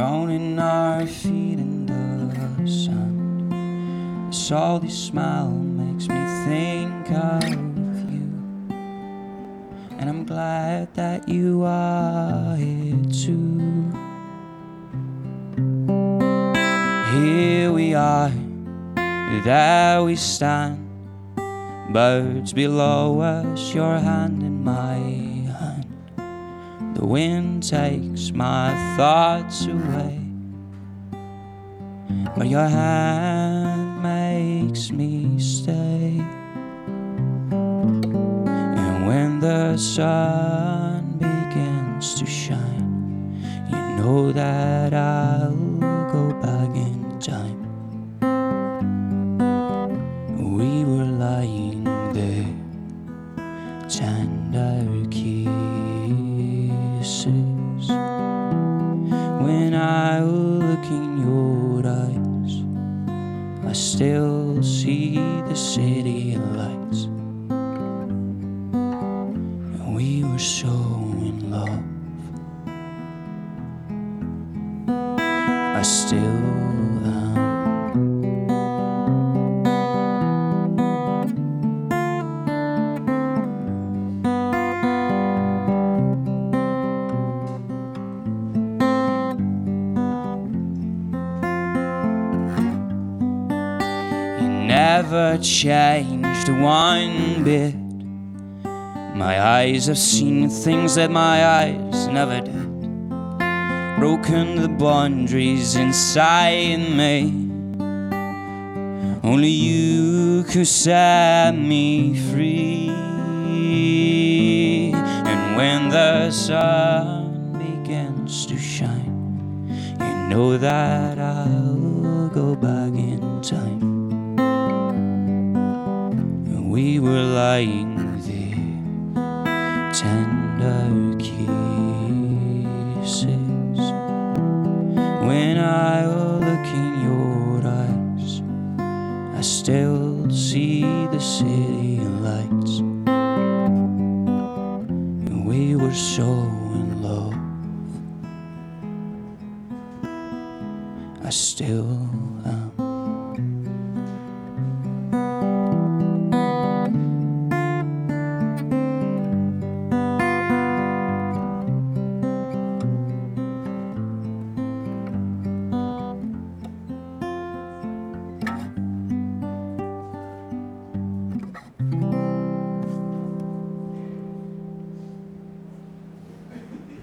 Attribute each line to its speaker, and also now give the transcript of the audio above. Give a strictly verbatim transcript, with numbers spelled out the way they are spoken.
Speaker 1: drowning our feet in the sand. The salty smile makes me think of you, and I'm glad that you are here too. Here we are, there we stand, birds below us, your hand in my hand. The wind takes my thoughts away, but your hand makes me stay. And when the sun begins to shine, you know that I'll go back in time. We were lying there, tender kisses. When I look in your eyes, I still see the city lights. And we were so in love. I still am. Never changed one bit. My eyes have seen things that my eyes never did, broken the boundaries inside me. Only you could set me free. And when the sun begins to shine, you know that I'll go back in time. We were lying there, tender kisses. When I look in your eyes, I still see the city lights. And we were so in love. I still am.